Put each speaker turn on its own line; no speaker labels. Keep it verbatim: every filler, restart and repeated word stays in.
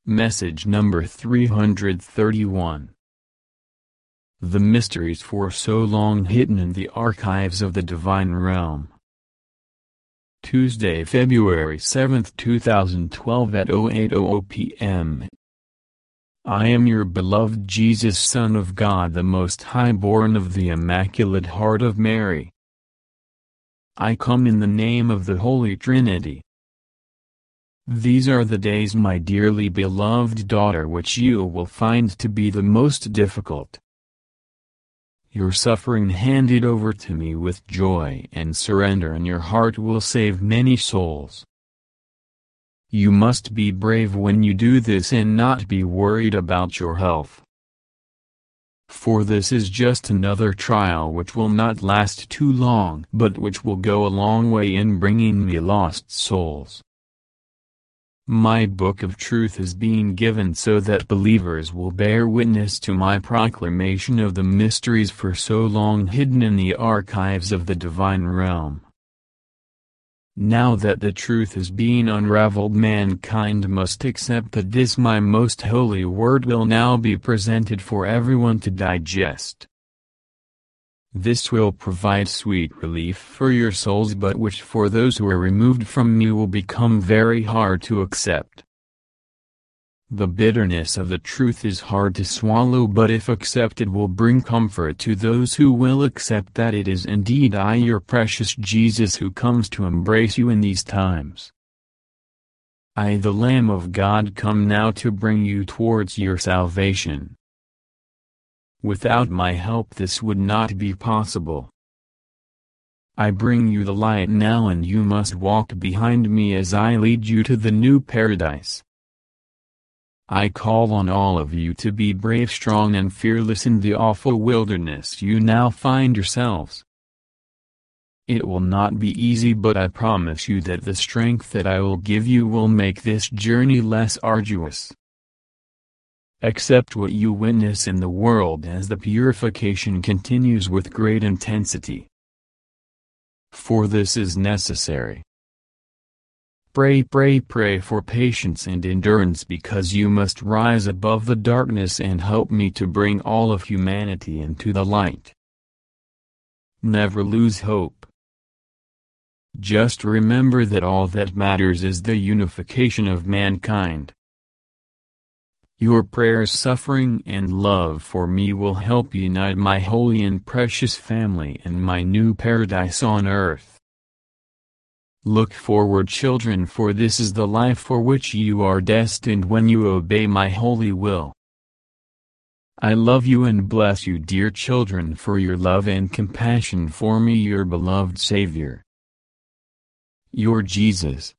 Message number three hundred thirty-one. The mysteries for so long hidden in the archives of the divine realm. Tuesday, February seventh, two thousand twelve at oh eight hundred p m I am your beloved Jesus, Son of God the Most High, born of the Immaculate Heart of Mary. I come in the name of the Holy Trinity. These are the days, my dearly beloved daughter, which you will find to be the most difficult. Your suffering handed over to me with joy and surrender in your heart will save many souls. You must be brave when you do this and not be worried about your health. For this is just another trial which will not last too long, but which will go a long way in bringing me lost souls. My book of truth is being given so that believers will bear witness to my proclamation of the mysteries for so long hidden in the archives of the divine realm. Now that the truth is being unraveled, mankind must accept that this my most holy word will now be presented for everyone to digest. This will provide sweet relief for your souls, but which for those who are removed from me will become very hard to accept. The bitterness of the truth is hard to swallow, but if accepted will bring comfort to those who will accept that it is indeed I, your precious Jesus, who comes to embrace you in these times. I, the Lamb of God, come now to bring you towards your salvation. Without my help this would not be possible. I bring you the light now, and you must walk behind me as I lead you to the new paradise. I call on all of you to be brave, strong and fearless in the awful wilderness you now find yourselves. It will not be easy, but I promise you that the strength that I will give you will make this journey less arduous. Accept what you witness in the world as the purification continues with great intensity. For this is necessary. Pray, pray, pray for patience and endurance, because you must rise above the darkness and help me to bring all of humanity into the light. Never lose hope. Just remember that all that matters is the unification of mankind. Your prayers, suffering and love for me will help unite my holy and precious family and my new paradise on earth. Look forward, children, for this is the life for which you are destined when you obey my holy will. I love you and bless you, dear children, for your love and compassion for me, your beloved Savior. Your Jesus.